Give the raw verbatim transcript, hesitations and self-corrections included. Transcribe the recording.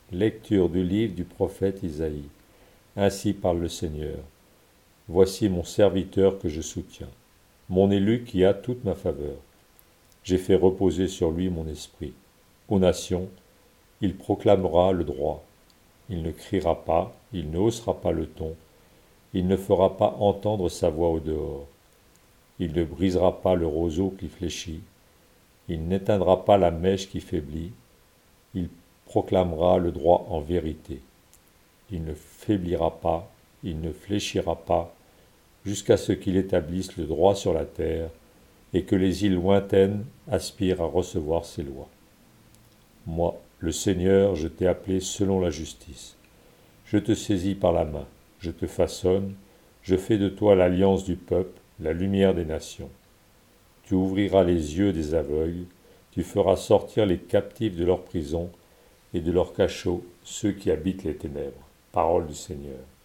Lecture du livre du prophète Isaïe. Ainsi parle le Seigneur. Voici mon serviteur que je soutiens, mon élu qui a toute ma faveur. J'ai fait reposer sur lui mon esprit. Aux nations, il proclamera le droit. Il ne criera pas, il ne haussera pas le ton, il ne fera pas entendre sa voix au dehors. Il ne brisera pas le roseau qui fléchit, il n'éteindra pas la mèche qui faiblit, il proclamera le droit en vérité. Il ne faiblira pas, il ne fléchira pas, jusqu'à ce qu'il établisse le droit sur la terre, et que les îles lointaines aspirent à recevoir ses lois. Moi, le Seigneur, je t'ai appelé selon la justice. Je te saisis par la main, je te façonne, je fais de toi l'alliance du peuple, la lumière des nations. Tu ouvriras les yeux des aveugles, tu feras sortir les captifs de leur prison, et de leur cachot ceux qui habitent les ténèbres. Parole du Seigneur.